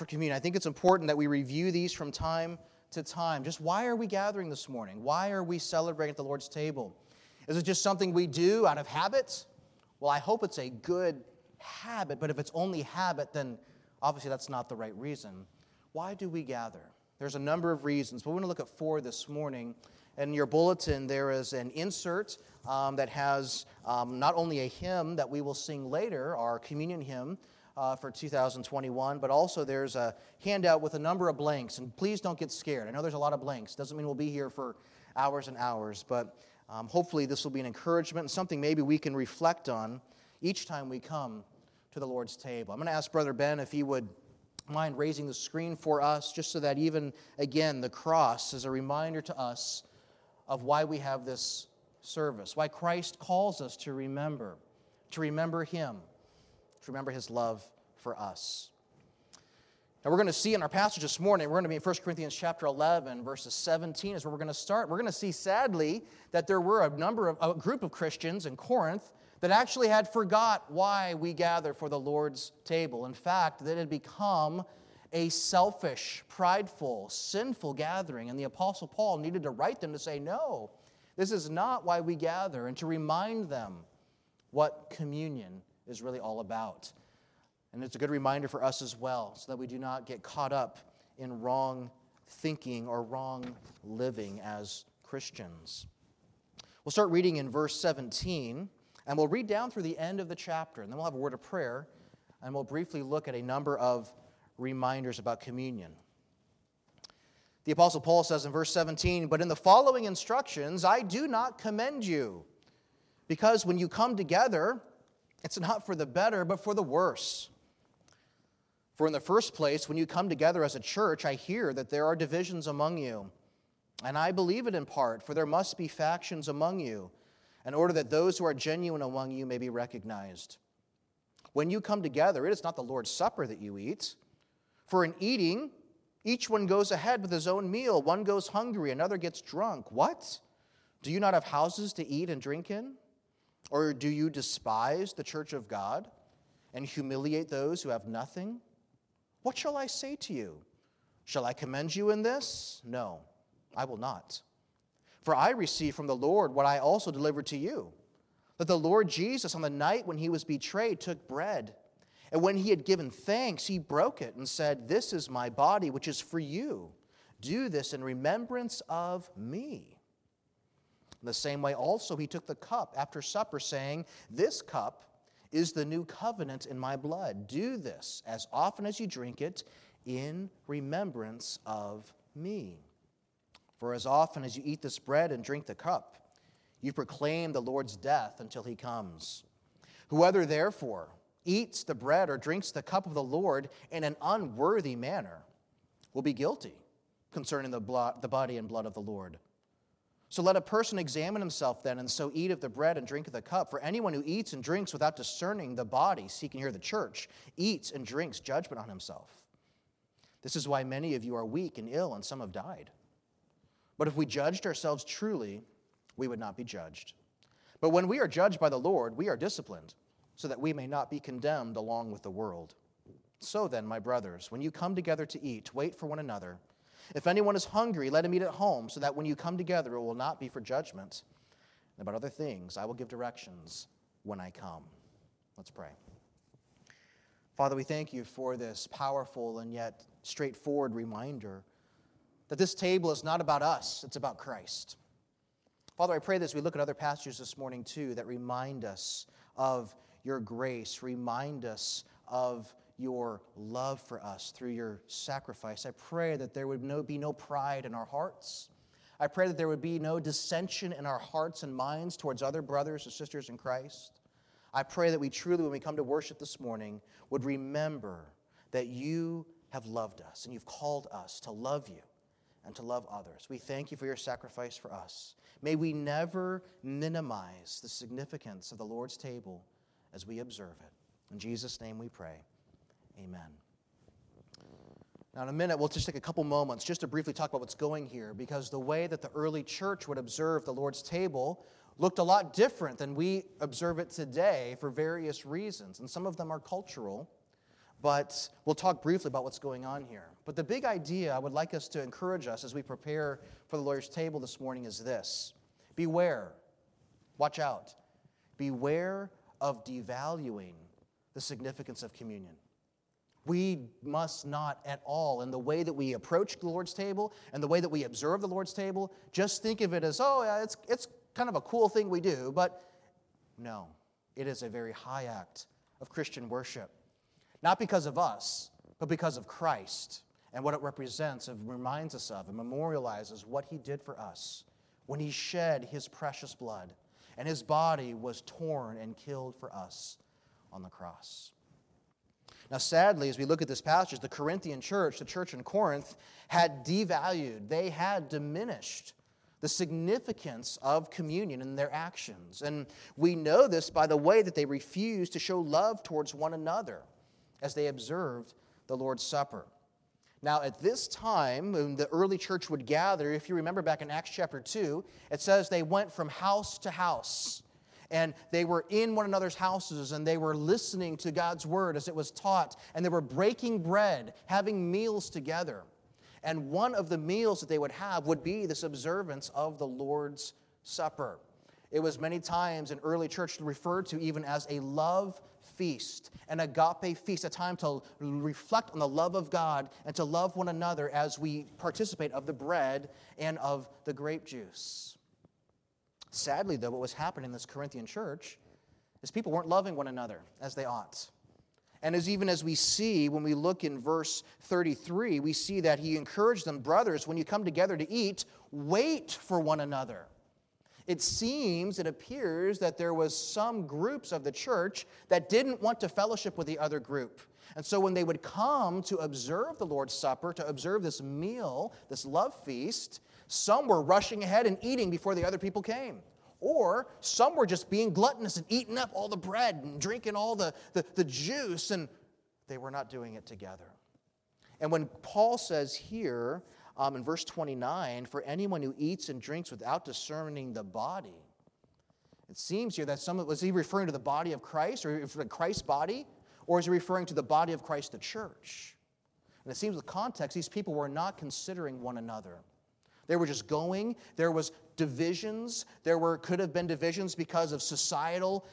for communion. I think it's important that we review these from time to time. Just why are we gathering this morning? Why are we celebrating at the Lord's table? Is it just something we do out of habit? Well, I hope it's a good habit, but if it's only habit, then obviously that's not the right reason. Why do we gather? There's a number of reasons, but we're going to look at 4 this morning. In your bulletin, there is an insert that has not only a hymn that we will sing later, our communion hymn, for 2021, but also there's a handout with a number of blanks, and please don't get scared. I know there's a lot of blanks. Doesn't mean we'll be here for hours and hours, but hopefully this will be an encouragement and something maybe we can reflect on each time we come to the Lord's table. I'm going to ask Brother Ben if he would mind raising the screen for us, just so that even, again, the cross is a reminder to us of why we have this service, why Christ calls us to remember Him, to remember His love for us. Now we're going to see in our passage this morning, we're going to be in 1 Corinthians chapter 11, verses 17 is where we're going to start. We're going to see, sadly, that there were a group of Christians in Corinth that actually had forgot why we gather for the Lord's table. In fact, that it had become a selfish, prideful, sinful gathering, and the Apostle Paul needed to write them to say, no, this is not why we gather, and to remind them what communion is really all about. And it's a good reminder for us as well, so that we do not get caught up in wrong thinking or wrong living as Christians. We'll start reading in verse 17, and we'll read down through the end of the chapter, and then we'll have a word of prayer, and we'll briefly look at a number of reminders about communion. The Apostle Paul says in verse 17, "But in the following instructions I do not commend you, because when you come together, it's not for the better, but for the worse. For in the first place, when you come together as a church, I hear that there are divisions among you. And I believe it in part, for there must be factions among you, in order that those who are genuine among you may be recognized. When you come together, it is not the Lord's Supper that you eat. For in eating, each one goes ahead with his own meal. One goes hungry, another gets drunk. What? Do you not have houses to eat and drink in? Or do you despise the church of God and humiliate those who have nothing? What shall I say to you? Shall I commend you in this? No, I will not. For I received from the Lord what I also delivered to you, that the Lord Jesus, on the night when he was betrayed, took bread. And when he had given thanks, he broke it and said, 'This is my body, which is for you. Do this in remembrance of me.' In the same way also he took the cup after supper, saying, 'This cup is the new covenant in my blood. Do this as often as you drink it in remembrance of me. For as often as you eat this bread and drink the cup, you proclaim the Lord's death until he comes. Whoever therefore eats the bread or drinks the cup of the Lord in an unworthy manner will be guilty concerning the body and blood of the Lord. So let a person examine himself then, and so eat of the bread and drink of the cup. For anyone who eats and drinks without discerning the body, seeking here the church, eats and drinks judgment on himself. This is why many of you are weak and ill, and some have died. But if we judged ourselves truly, we would not be judged. But when we are judged by the Lord, we are disciplined, so that we may not be condemned along with the world. So then, my brothers, when you come together to eat, wait for one another. If anyone is hungry, let him eat at home, so that when you come together, it will not be for judgment. And about other things, I will give directions when I come." Let's pray. Father, we thank you for this powerful and yet straightforward reminder that this table is not about us, it's about Christ. Father, I pray that as we look at other passages this morning too, that remind us of your grace, remind us of your love for us through your sacrifice. I pray that there would be no pride in our hearts. I pray that there would be no dissension in our hearts and minds towards other brothers and sisters in Christ. I pray that we truly, when we come to worship this morning, would remember that you have loved us and you've called us to love you and to love others. We thank you for your sacrifice for us. May we never minimize the significance of the Lord's table as we observe it. In Jesus' name we pray. Amen. Now in a minute, we'll just take a couple moments just to briefly talk about what's going here, because the way that the early church would observe the Lord's table looked a lot different than we observe it today for various reasons, and some of them are cultural, But we'll talk briefly about what's going on here. But the big idea I would like us to encourage us as we prepare for the Lord's table this morning is this. Beware. Watch out. Beware of devaluing the significance of communion. We must not at all, in the way that we approach the Lord's table and the way that we observe the Lord's table, just think of it as, oh, yeah, it's kind of a cool thing we do. But no, it is a very high act of Christian worship. Not because of us, but because of Christ and what it represents and reminds us of and memorializes what he did for us when he shed his precious blood and his body was torn and killed for us on the cross. Now, sadly, as we look at this passage, the Corinthian church, the church in Corinth, had devalued, they had diminished the significance of communion in their actions. And we know this by the way that they refused to show love towards one another as they observed the Lord's Supper. Now, at this time, when the early church would gather, if you remember back in Acts chapter 2, it says they went from house to house. And they were in one another's houses, and they were listening to God's word as it was taught. And they were breaking bread, having meals together. And one of the meals that they would have would be this observance of the Lord's Supper. It was many times in early church referred to even as a love feast, an agape feast, a time to reflect on the love of God and to love one another as we participate of the bread and of the grape juice. Sadly, though, what was happening in this Corinthian church is people weren't loving one another as they ought. And even as we see, when we look in verse 33, we see that he encouraged them, brothers, when you come together to eat, wait for one another. It appears that there was some groups of the church that didn't want to fellowship with the other group. And so when they would come to observe the Lord's Supper, to observe this meal, this love feast, some were rushing ahead and eating before the other people came. Or some were just being gluttonous and eating up all the bread and drinking all the juice, and they were not doing it together. And when Paul says here in verse 29, for anyone who eats and drinks without discerning the body, it seems here that was he referring to the body of Christ, or Christ's body, or is he referring to the body of Christ, the church? And it seems the context, these people were not considering one another. They were just going. There was divisions. Could have been divisions because of societal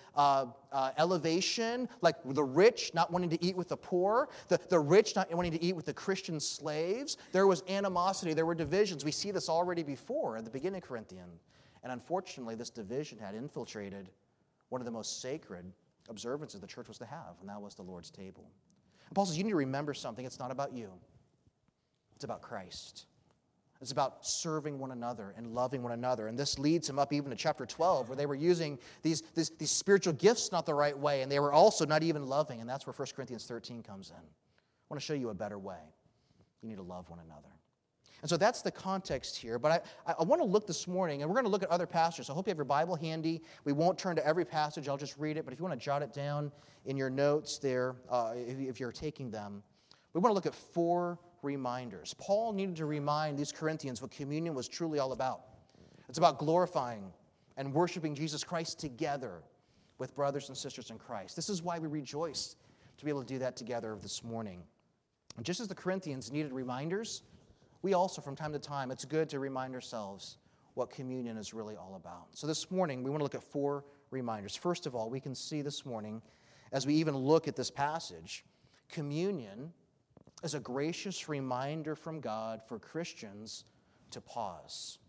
elevation, like the rich not wanting to eat with the poor, the rich not wanting to eat with the Christian slaves. There was animosity. There were divisions. We see this already before at the beginning of Corinthians. And unfortunately, this division had infiltrated one of the most sacred observances the church was to have, and that was the Lord's table. And Paul says, you need to remember something. It's not about you. It's about Christ. It's about serving one another and loving one another. And this leads him up even to chapter 12, where they were using these spiritual gifts not the right way, and they were also not even loving. And that's where 1 Corinthians 13 comes in. I want to show you a better way. You need to love one another. And so that's the context here. But I want to look this morning, and we're going to look at other passages. So I hope you have your Bible handy. We won't turn to every passage. I'll just read it. But if you want to jot it down in your notes there, if you're taking them, we want to look at 4 reminders. Paul needed to remind these Corinthians what communion was truly all about. It's about glorifying and worshiping Jesus Christ together with brothers and sisters in Christ. This is why we rejoice to be able to do that together this morning. And just as the Corinthians needed reminders, we also, from time to time, it's good to remind ourselves what communion is really all about. So this morning, we want to look at 4 reminders. First of all, we can see this morning, as we even look at this passage, communion is a gracious reminder from God for Christians to pause.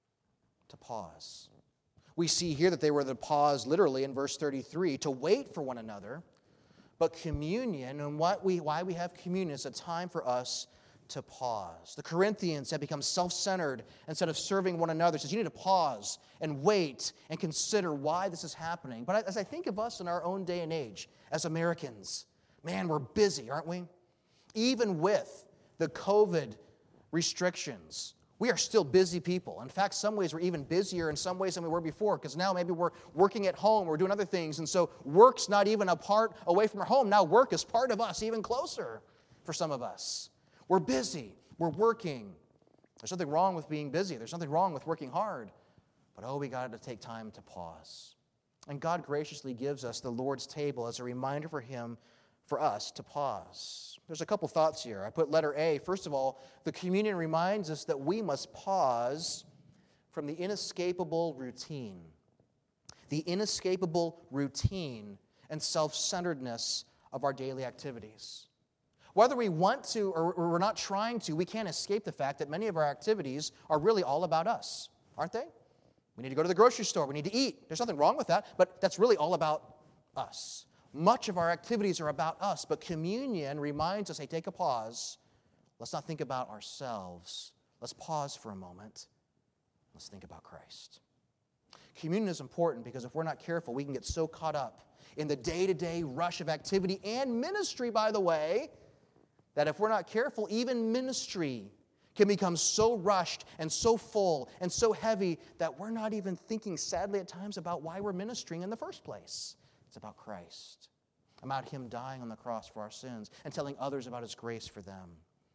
To pause. We see here that they were to pause literally in verse 33, to wait for one another. But communion, and why we have communion, is a time for us to pause. The Corinthians had become self-centered instead of serving one another. It says you need to pause and wait and consider why this is happening. But as I think of us in our own day and age, as Americans, man, we're busy, aren't we? Even with the COVID restrictions, we are still busy people. In fact, some ways we're even busier in some ways than we were before, because now maybe we're working at home, we're doing other things, and so work's not even away from our home. Now work is part of us, even closer for some of us. We're busy, we're working. There's nothing wrong with being busy. There's nothing wrong with working hard. But we got to take time to pause. And God graciously gives us the Lord's table as a reminder for Him for us to pause. There's a couple thoughts here. I put letter A. First of all, the communion reminds us that we must pause from the inescapable routine. The inescapable routine and self-centeredness of our daily activities. Whether we want to or we're not trying to, we can't escape the fact that many of our activities are really all about us, aren't they? We need to go to the grocery store. We need to eat. There's nothing wrong with that, but that's really all about us. Much of our activities are about us, but communion reminds us, hey, take a pause. Let's not think about ourselves. Let's pause for a moment. Let's think about Christ. Communion is important because if we're not careful, we can get so caught up in the day-to-day rush of activity and ministry, by the way, that if we're not careful, even ministry can become so rushed and so full and so heavy that we're not even thinking, sadly at times, about why we're ministering in the first place. It's about Christ, about Him dying on the cross for our sins and telling others about His grace for them.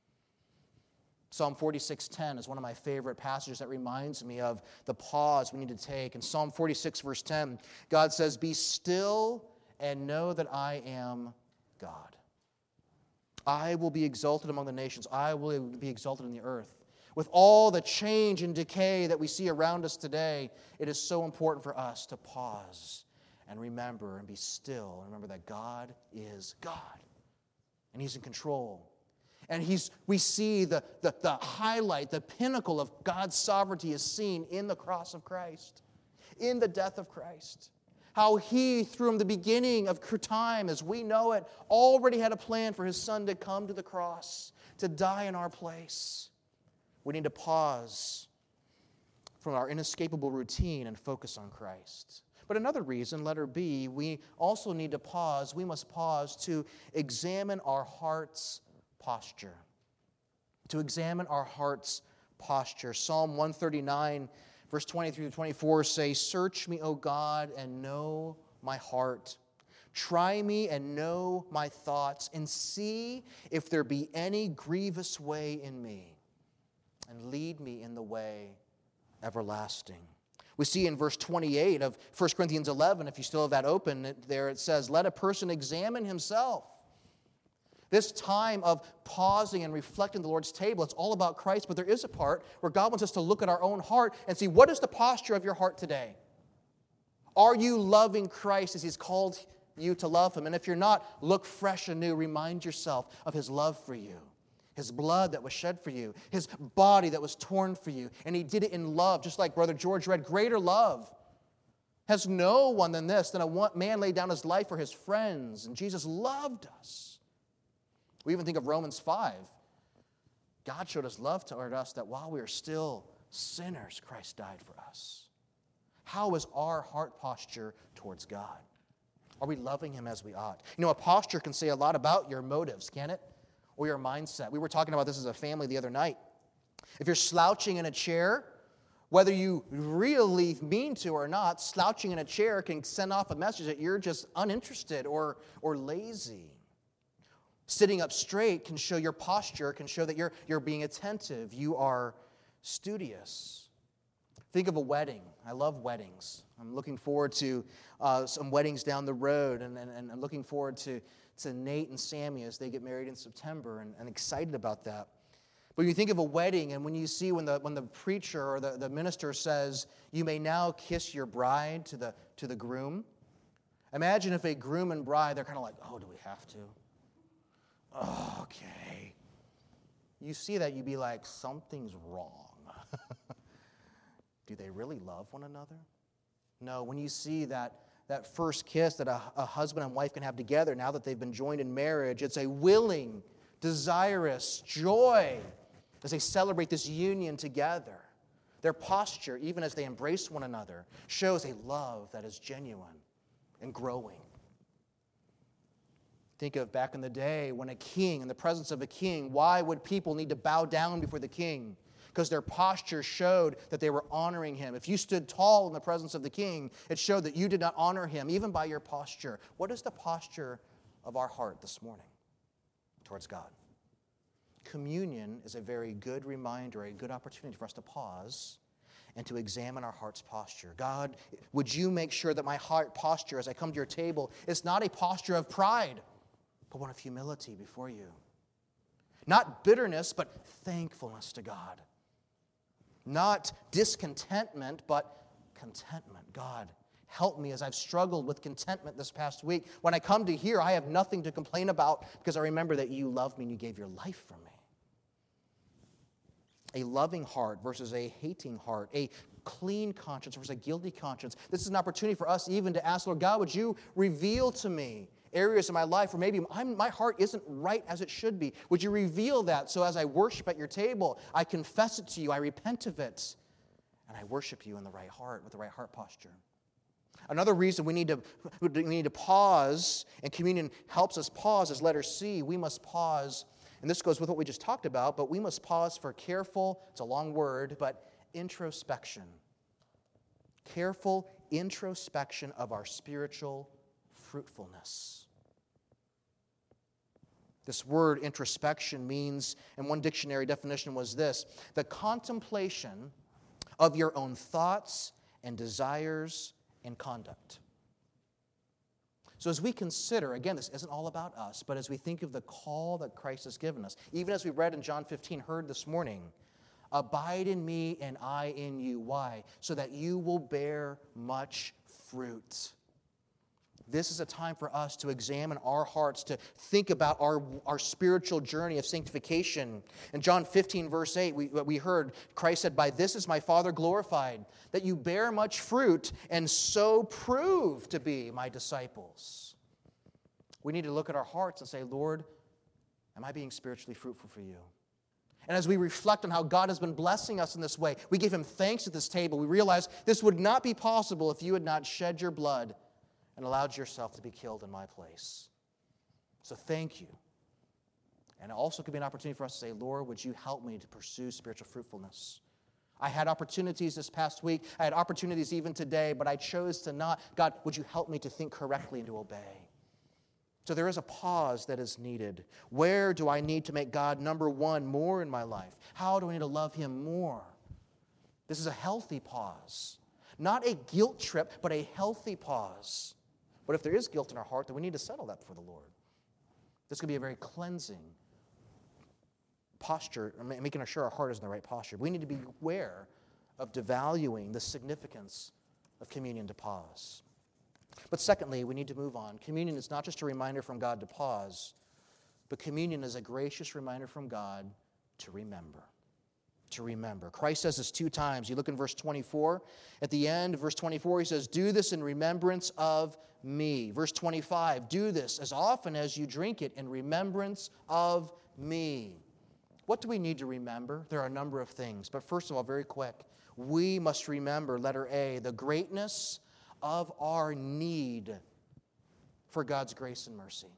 Psalm 46:10 is one of my favorite passages that reminds me of the pause we need to take. In Psalm 46, verse 10, God says, "Be still and know that I am God. I will be exalted among the nations. I will be exalted in the earth." With all the change and decay that we see around us today, it is so important for us to pause and remember and be still and remember that God is God and He's in control. And we see the highlight, the pinnacle of God's sovereignty is seen in the cross of Christ, in the death of Christ. How He, from the beginning of time as we know it, already had a plan for His Son to come to the cross, to die in our place. We need to pause from our inescapable routine and focus on Christ. But another reason, letter B, we also need to pause. We must pause to examine our heart's posture. To examine our heart's posture. Psalm 139, verse 23 to 24 say, "Search me, O God, and know my heart. Try me and know my thoughts, and see if there be any grievous way in me, and lead me in the way everlasting." We see in verse 28 of 1 Corinthians 11, if you still have that open there, it says, "Let a person examine himself." This time of pausing and reflecting the Lord's table, it's all about Christ, but there is a part where God wants us to look at our own heart and see, what is the posture of your heart today? Are you loving Christ as He's called you to love Him? And if you're not, look fresh and new. Remind yourself of His love for you, His blood that was shed for you, His body that was torn for you. And He did it in love, just like Brother George read, greater love has no one than this, than a man laid down his life for his friends. And Jesus loved us. We even think of Romans 5. God showed His love toward us that while we are still sinners, Christ died for us. How is our heart posture towards God? Are we loving Him as we ought? You know, a posture can say a lot about your motives, can it? Or your mindset. We were talking about this as a family the other night. If you're slouching in a chair, whether you really mean to or not, slouching in a chair can send off a message that you're just uninterested or lazy. Sitting up straight can show your posture, can show that you're being attentive, you are studious. Think of a wedding. I love weddings. I'm looking forward to some weddings down the road, and I'm looking forward to Nate and Sammy as they get married in September, and excited about that. But you think of a wedding, and when you see when the preacher or the minister says, "You may now kiss your bride," to the groom. Imagine if a groom and bride, they're kind of like, "Oh, do we have to? Oh, okay." You see that, you'd be like, something's wrong. Do they really love one another? No, when you see that first kiss that a husband and wife can have together now that they've been joined in marriage, it's a willing, desirous joy as they celebrate this union together. Their posture, even as they embrace one another, shows a love that is genuine and growing. Think of back in the day when a king, in the presence of a king, why would people need to bow down before the king? Because their posture showed that they were honoring him. If you stood tall in the presence of the king, it showed that you did not honor him, even by your posture. What is the posture of our heart this morning towards God? Communion is a very good reminder, a good opportunity for us to pause and to examine our heart's posture. God, would you make sure that my heart posture as I come to your table is not a posture of pride? but one of humility before you. Not bitterness, but thankfulness to God. Not discontentment, but contentment. God, help me as I've struggled with contentment this past week. When I come to here, I have nothing to complain about because I remember that you love me and you gave your life for me. A loving heart versus a hating heart. A clean conscience versus a guilty conscience. This is an opportunity for us even to ask, Lord God, would you reveal to me areas of my life where maybe my heart isn't right as it should be? Would you reveal that so as I worship at your table, I confess it to you, I repent of it, and I worship you in the right heart, with the right heart posture? Another reason we need to pause, and communion helps us pause, is letter C. We must pause, and this goes with what we just talked about, but we must pause for careful, it's a long word, but introspection. Careful introspection of our spiritual fruitfulness. This word introspection means, and one dictionary definition was this, the contemplation of your own thoughts and desires and conduct. So as we consider, again, this isn't all about us, but as we think of the call that Christ has given us, even as we read in John 15, heard this morning, abide in me and I in you. Why? So that you will bear much fruit. This is a time for us to examine our hearts, to think about our spiritual journey of sanctification. In John 15, verse 8, we heard Christ said, by this is my Father glorified, that you bear much fruit and so prove to be my disciples. We need to look at our hearts and say, Lord, am I being spiritually fruitful for you? And as we reflect on how God has been blessing us in this way, we give him thanks at this table. We realize this would not be possible if you had not shed your blood and allowed yourself to be killed in my place. So thank you. And it also could be an opportunity for us to say, Lord, would you help me to pursue spiritual fruitfulness? I had opportunities this past week. I had opportunities even today, but I chose to not. God, would you help me to think correctly and to obey? So there is a pause that is needed. Where do I need to make God number one more in my life? How do I need to love him more? This is a healthy pause. Not a guilt trip, but a healthy pause. But if there is guilt in our heart, then we need to settle that before the Lord. This could be a very cleansing posture, making sure our heart is in the right posture. We need to be aware of devaluing the significance of communion to pause. But secondly, we need to move on. Communion is not just a reminder from God to pause, but communion is a gracious reminder from God to remember. To remember. Christ says this 2 times. You look in verse 24. At the end of verse 24, he says, do this in remembrance of me. Verse 25, do this as often as you drink it in remembrance of me. What do we need to remember? There are a number of things. But first of all, very quick, we must remember, letter A, the greatness of our need for God's grace and mercy.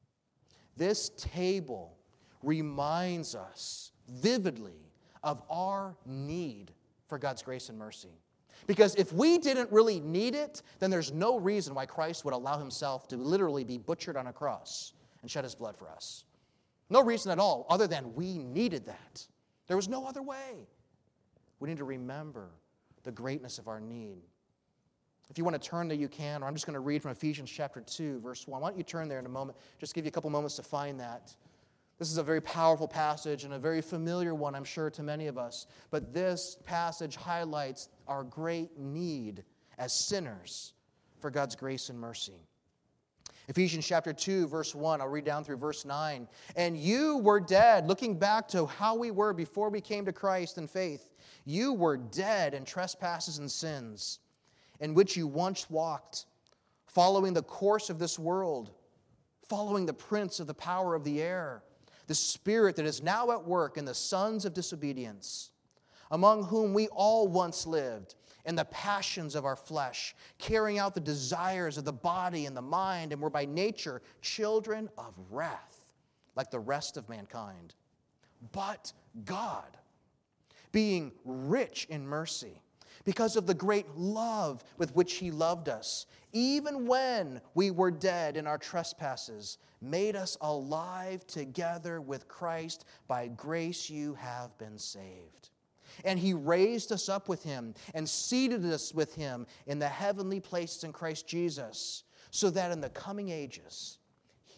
This table reminds us vividly of our need for God's grace and mercy. Because if we didn't really need it, then there's no reason why Christ would allow himself to literally be butchered on a cross and shed his blood for us. No reason at all, other than we needed that. There was no other way. We need to remember the greatness of our need. If you want to turn there, you can, or I'm just going to read from Ephesians chapter 2, verse 1. Why don't you turn there in a moment? Just give you a couple moments to find that. This is a very powerful passage and a very familiar one, I'm sure, to many of us. But this passage highlights our great need as sinners for God's grace and mercy. Ephesians chapter 2, verse 1, I'll read down through verse 9. And you were dead, looking back to how we were before we came to Christ in faith. You were dead in trespasses and sins, in which you once walked, following the course of this world, following the prince of the power of the air, the spirit that is now at work in the sons of disobedience, among whom we all once lived in the passions of our flesh, carrying out the desires of the body and the mind, and were by nature children of wrath, like the rest of mankind. But God, being rich in mercy, because of the great love with which he loved us, even when we were dead in our trespasses, made us alive together with Christ. By grace you have been saved. And he raised us up with him and seated us with him in the heavenly places in Christ Jesus, so that in the coming ages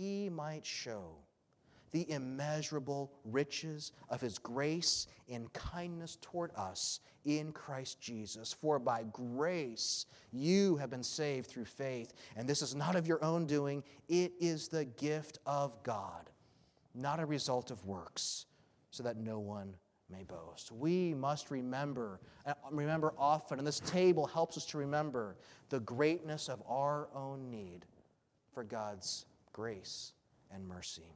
he might show the immeasurable riches of his grace and kindness toward us in Christ Jesus. For by grace you have been saved through faith, and this is not of your own doing, it is the gift of God, not a result of works, so that no one may boast. We must remember often, and this table helps us to remember the greatness of our own need for God's grace and mercy.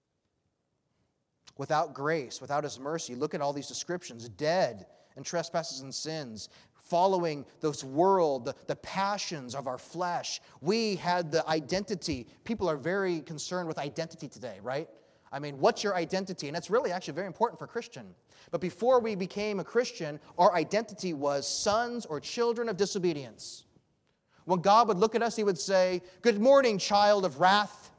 Without grace, without his mercy, look at all these descriptions: dead in trespasses and sins, following this world, the passions of our flesh. We had the identity. People are very concerned with identity today, right? I mean, what's your identity? And that's really actually very important for a Christian. But before we became a Christian, our identity was sons or children of disobedience. When God would look at us, he would say, "Good morning, child of wrath,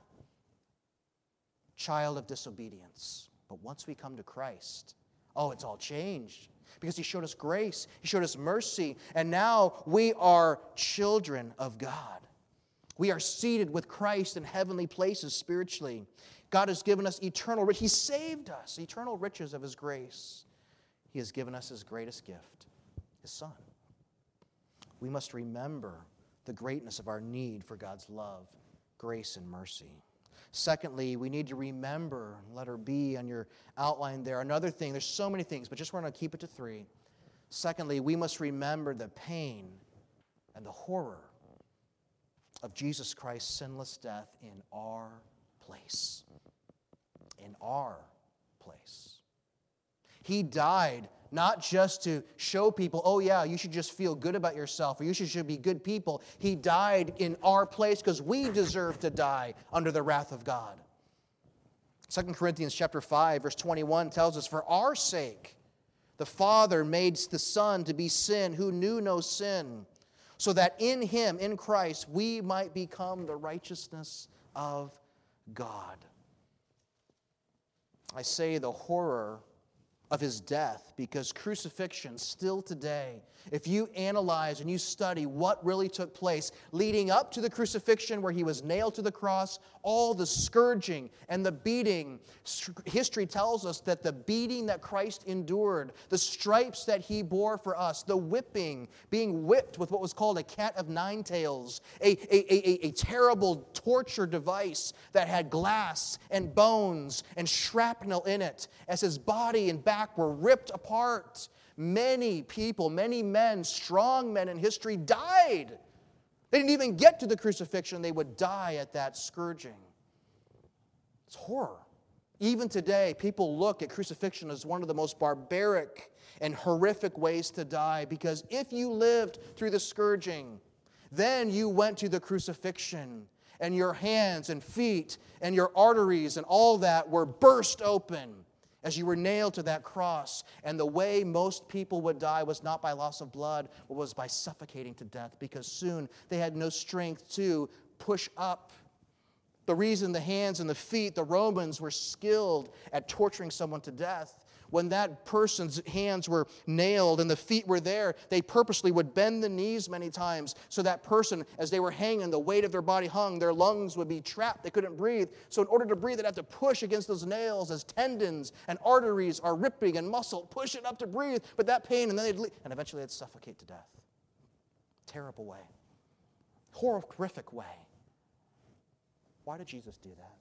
child of disobedience." But once we come to Christ, it's all changed. Because he showed us grace, he showed us mercy, and now we are children of God. We are seated with Christ in heavenly places spiritually. God has given us eternal riches. He saved us, eternal riches of his grace. He has given us his greatest gift, his Son. We must remember the greatness of our need for God's love, grace, and mercy. Secondly, we need to remember, letter B on your outline there, another thing. There's so many things, but just want to keep it to 3. Secondly, we must remember the pain and the horror of Jesus Christ's sinless death in our place. In our place. He died not just to show people, you should just feel good about yourself, or you should be good people. He died in our place because we deserve to die under the wrath of God. 2 Corinthians chapter 5, verse 21 tells us, "For our sake the Father made the Son to be sin who knew no sin, so that in him, in Christ, we might become the righteousness of God." I say the horror of his death because crucifixion still today, if you analyze and you study what really took place leading up to the crucifixion where he was nailed to the cross, all the scourging and the beating, history tells us that the beating that Christ endured, the stripes that he bore for us, the whipping, being whipped with what was called a cat of nine tails, a terrible torture device that had glass and bones and shrapnel in it, as his body and back were ripped apart. Many people, many men, strong men in history died. They didn't even get to the crucifixion. They would die at that scourging. It's horror. Even today, people look at crucifixion as one of the most barbaric and horrific ways to die, because if you lived through the scourging, then you went to the crucifixion, and your hands and feet and your arteries and all that were burst open as you were nailed to that cross. And the way most people would die was not by loss of blood, but was by suffocating to death, because soon they had no strength to push up. The reason the hands and the feet, the Romans were skilled at torturing someone to death. When that person's hands were nailed and the feet were there, they purposely would bend the knees many times so that person, as they were hanging, the weight of their body hung, their lungs would be trapped. They couldn't breathe. So in order to breathe, they'd have to push against those nails as tendons and arteries are ripping and muscle, push it up to breathe. But that pain, and then and eventually they'd suffocate to death. Terrible way. Horrific way. Why did Jesus do that?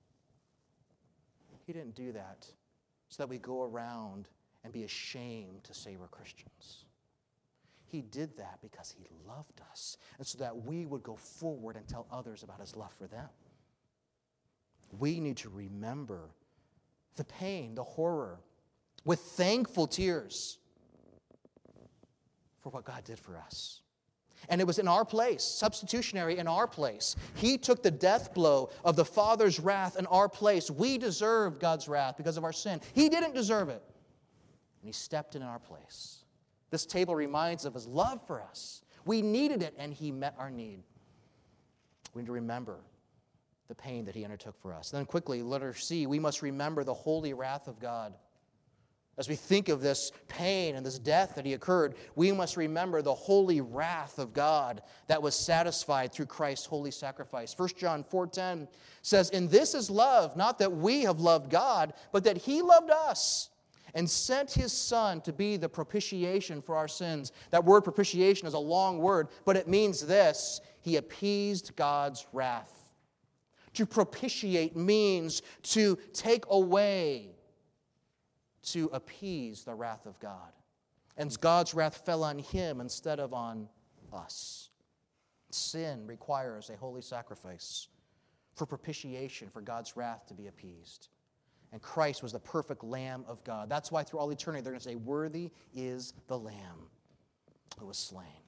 He didn't do that so that we go around and be ashamed to say we're Christians. He did that because he loved us, and so that we would go forward and tell others about his love for them. We need to remember the pain, the horror, with thankful tears for what God did for us. And it was in our place, substitutionary in our place. He took the death blow of the Father's wrath in our place. We deserved God's wrath because of our sin. He didn't deserve it. And he stepped in our place. This table reminds of his love for us. We needed it, and he met our need. We need to remember the pain that he undertook for us. Then quickly, letter C, we must remember the holy wrath of God. As we think of this pain and this death that he occurred, we must remember the holy wrath of God that was satisfied through Christ's holy sacrifice. 1 John 4:10 says, "And this is love, not that we have loved God, but that he loved us and sent his Son to be the propitiation for our sins." That word propitiation is a long word, but it means this: he appeased God's wrath. To propitiate means to take away, to appease the wrath of God. And God's wrath fell on him instead of on us. Sin requires a holy sacrifice for propitiation, for God's wrath to be appeased. And Christ was the perfect Lamb of God. That's why through all eternity they're going to say, "Worthy is the Lamb who was slain."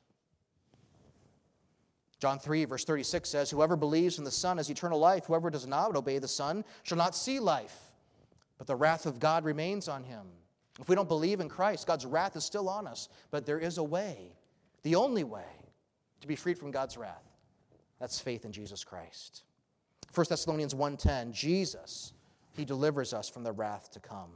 John 3, verse 36 says, "Whoever believes in the Son has eternal life. Whoever does not obey the Son shall not see life, but the wrath of God remains on him." If we don't believe in Christ, God's wrath is still on us. But there is a way, the only way, to be freed from God's wrath. That's faith in Jesus Christ. 1 Thessalonians 1:10, Jesus, he delivers us from the wrath to come.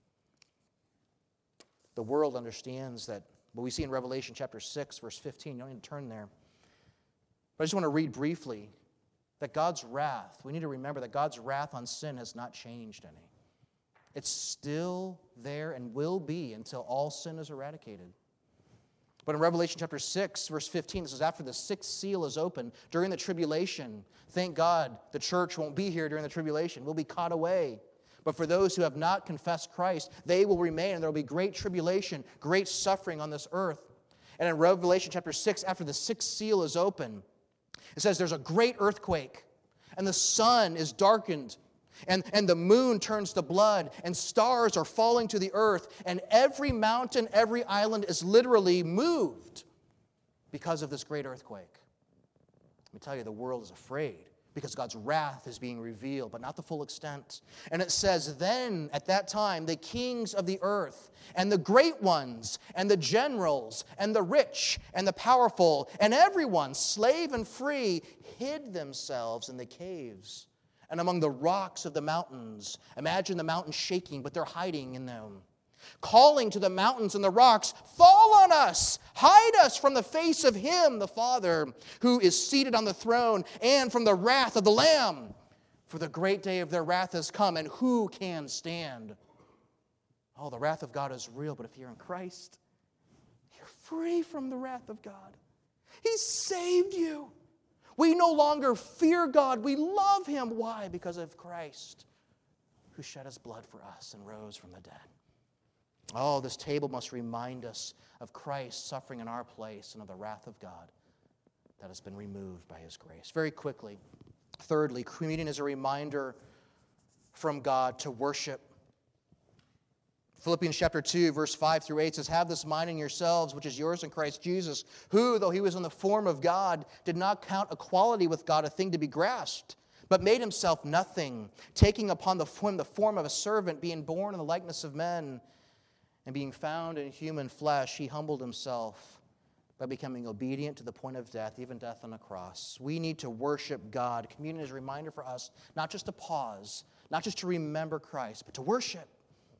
The world understands that what we see in Revelation chapter 6, verse 15. You don't need to turn there. But I just want to read briefly that God's wrath, we need to remember that God's wrath on sin has not changed any. It's still there and will be until all sin is eradicated. But in Revelation chapter 6, verse 15, it says, "After the sixth seal is opened, during the tribulation," thank God the church won't be here during the tribulation. We'll be caught away. But for those who have not confessed Christ, they will remain, and there will be great tribulation, great suffering on this earth. And in Revelation chapter 6, after the sixth seal is open, it says there's a great earthquake, and the sun is darkened, and the moon turns to blood, and stars are falling to the earth, and every mountain, every island is literally moved because of this great earthquake. Let me tell you, the world is afraid because God's wrath is being revealed, but not the full extent. And it says, "Then, at that time, the kings of the earth, and the great ones, and the generals, and the rich, and the powerful, and everyone, slave and free, hid themselves in the caves and among the rocks of the mountains." Imagine the mountains shaking, but they're hiding in them. "Calling to the mountains and the rocks, 'Fall on us, hide us from the face of him,' the Father, who is seated on the throne, and from the wrath of the Lamb. For the great day of their wrath has come, and who can stand?" Oh, the wrath of God is real, but if you're in Christ, you're free from the wrath of God. He saved you. We no longer fear God. We love him. Why? Because of Christ, who shed his blood for us and rose from the dead. Oh, this table must remind us of Christ suffering in our place and of the wrath of God that has been removed by his grace. Very quickly, thirdly, communion is a reminder from God to worship. Philippians chapter 2, verse 5 through 8 says, "Have this mind in yourselves, which is yours in Christ Jesus, who, though he was in the form of God, did not count equality with God a thing to be grasped, but made himself nothing, taking upon the form of a servant, being born in the likeness of men, and being found in human flesh, he humbled himself by becoming obedient to the point of death, even death on a cross." We need to worship God. Communion is a reminder for us not just to pause, not just to remember Christ, but to worship.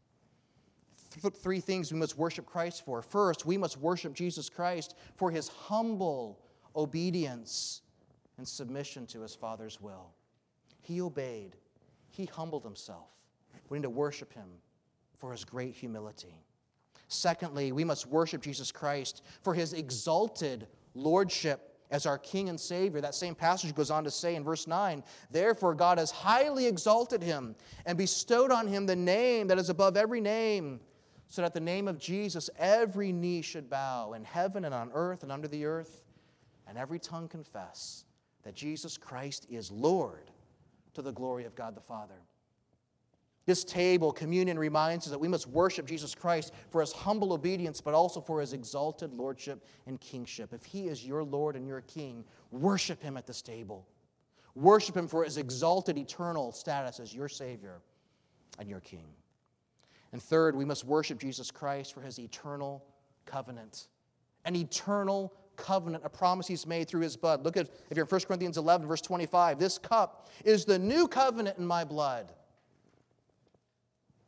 Three things we must worship Christ for. First, we must worship Jesus Christ for his humble obedience and submission to his Father's will. He obeyed. He humbled himself. We need to worship him for his great humility. Secondly, we must worship Jesus Christ for his exalted lordship as our King and Savior. That same passage goes on to say in verse 9, "Therefore God has highly exalted him and bestowed on him the name that is above every name, so that at the name of Jesus every knee should bow in heaven and on earth and under the earth, and every tongue confess that Jesus Christ is Lord, to the glory of God the Father." This table, communion, reminds us that we must worship Jesus Christ for his humble obedience, but also for his exalted lordship and kingship. If he is your Lord and your King, worship him at this table. Worship him for his exalted eternal status as your Savior and your King. And third, we must worship Jesus Christ for his eternal covenant. An eternal covenant, a promise he's made through his blood. Look at, if you're in 1 Corinthians 11, verse 25, "This cup is the new covenant in my blood."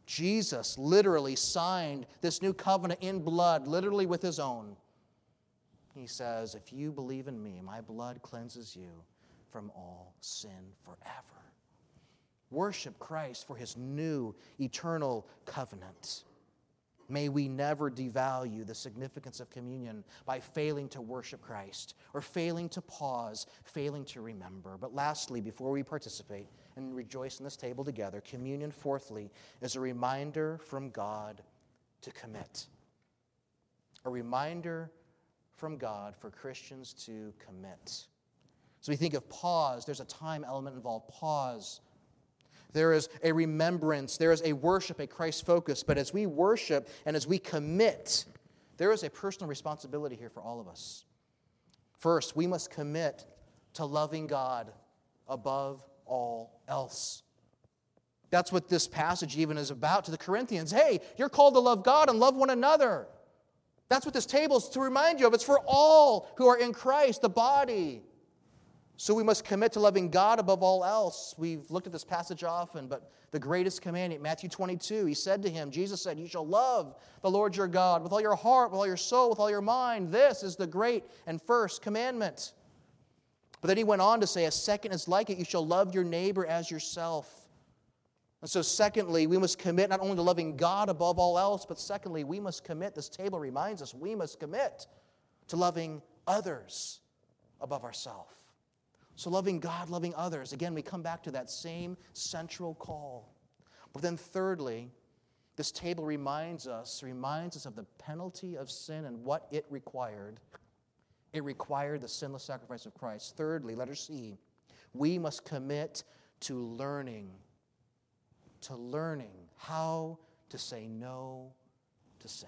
Jesus literally signed this new covenant in blood, literally with his own. He says, if you believe in me, my blood cleanses you from all sin forever. Worship Christ for his new eternal covenant. May we never devalue the significance of communion by failing to worship Christ or failing to pause, failing to remember. But lastly, before we participate and rejoice in this table together, communion, fourthly, is a reminder from God to commit. A reminder from God for Christians to commit. So we think of pause. There's a time element involved. Pause. There is a remembrance. There is a worship, a Christ focus. But as we worship and as we commit, there is a personal responsibility here for all of us. First, we must commit to loving God above all else. That's what this passage even is about to the Corinthians. Hey, you're called to love God and love one another. That's what this table is to remind you of. It's for all who are in Christ, the body. So we must commit to loving God above all else. We've looked at this passage often, but the greatest commandment, Matthew 22, he said to him, Jesus said, you shall love the Lord your God with all your heart, with all your soul, with all your mind. This is the great and first commandment. But then he went on to say, a second is like it, you shall love your neighbor as yourself. And so secondly, we must commit not only to loving God above all else, but secondly, we must commit, this table reminds us, we must commit to loving others above ourselves. So loving God, loving others. Again, we come back to that same central call. But then thirdly, this table reminds us of the penalty of sin and what it required. It required the sinless sacrifice of Christ. Thirdly, letter C, we must commit to learning how to say no to sin.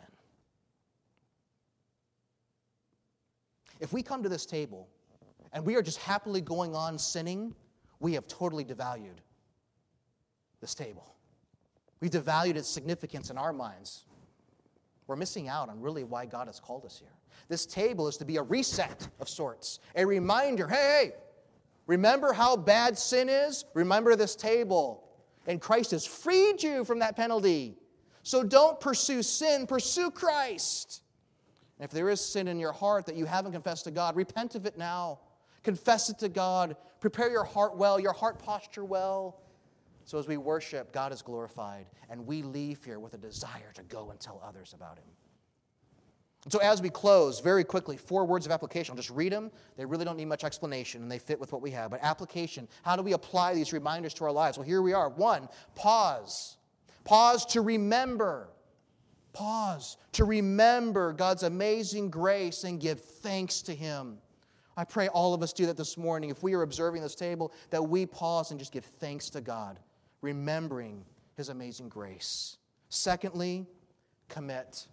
If we come to this table and we are just happily going on sinning, we have totally devalued this table. We've devalued its significance in our minds. We're missing out on really why God has called us here. This table is to be a reset of sorts, a reminder, hey, remember how bad sin is? Remember this table. And Christ has freed you from that penalty. So don't pursue sin, pursue Christ. And if there is sin in your heart that you haven't confessed to God, repent of it now. Confess it to God. Prepare your heart well, your heart posture well. So as we worship, God is glorified, and we leave here with a desire to go and tell others about Him. So as we close, very quickly, 4 words of application. I'll just read them. They really don't need much explanation, and they fit with what we have. But application, how do we apply these reminders to our lives? Well, here we are. 1, pause. Pause to remember. Pause to remember God's amazing grace and give thanks to Him. I pray all of us do that this morning. If we are observing this table, that we pause and just give thanks to God, remembering His amazing grace. Secondly, commit.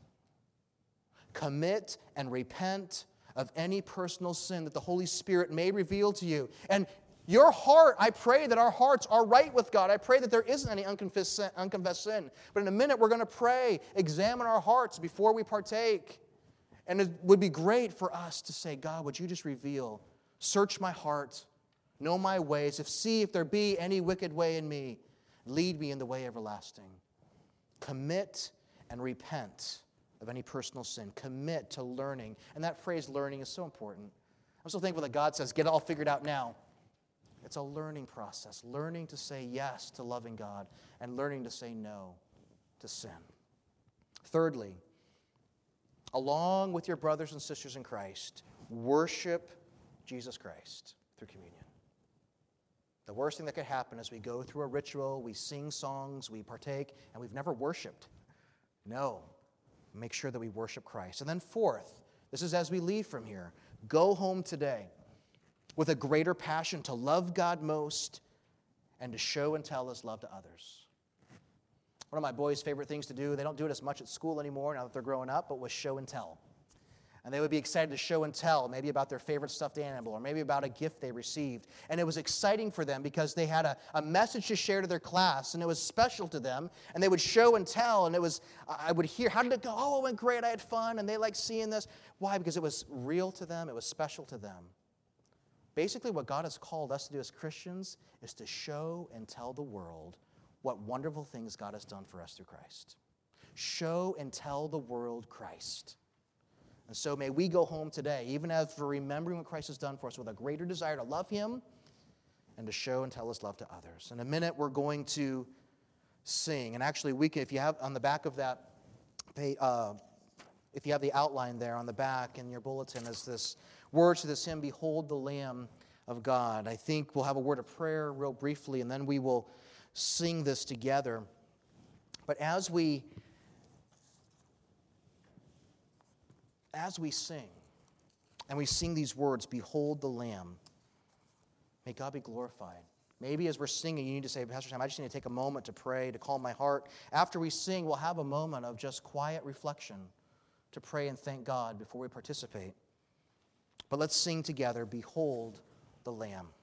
Commit and repent of any personal sin that the Holy Spirit may reveal to you. And your heart, I pray that our hearts are right with God. I pray that there isn't any unconfessed sin. But in a minute, we're going to pray, examine our hearts before we partake. And it would be great for us to say, God, would you just reveal, search my heart, know my ways, see if there be any wicked way in me, lead me in the way everlasting. Commit and repent of any personal sin. Commit to learning. And that phrase, learning, is so important. I'm so thankful that God says, get it all figured out now. It's a learning process, learning to say yes to loving God and learning to say no to sin. Thirdly, along with your brothers and sisters in Christ, worship Jesus Christ through communion. The worst thing that could happen is we go through a ritual, we sing songs, we partake, and we've never worshiped. No. Make sure that we worship Christ. And then fourth, this is as we leave from here, go home today with a greater passion to love God most and to show and tell His love to others. One of my boys' favorite things to do, they don't do it as much at school anymore now that they're growing up, but was show and tell. And they would be excited to show and tell, maybe about their favorite stuffed animal or maybe about a gift they received. And it was exciting for them because they had a message to share to their class, and it was special to them. And they would show and tell, and I would hear, how did it go? Oh, it went great, I had fun, and they liked seeing this. Why? Because it was real to them, it was special to them. Basically, what God has called us to do as Christians is to show and tell the world what wonderful things God has done for us through Christ. Show and tell the world Christ. And so may we go home today, even as we're remembering what Christ has done for us, with a greater desire to love him and to show and tell his love to others. In a minute, we're going to sing. And actually, we can, if you have on the back of that, if you have the outline there on the back in your bulletin, is this words to this hymn, Behold the Lamb of God. I think we'll have a word of prayer real briefly, and then we will sing this together. But as we sing, and we sing these words, Behold the Lamb, may God be glorified. Maybe as we're singing, you need to say, Pastor Sam, I just need to take a moment to pray, to calm my heart. After we sing, we'll have a moment of just quiet reflection to pray and thank God before we participate. But let's sing together, Behold the Lamb.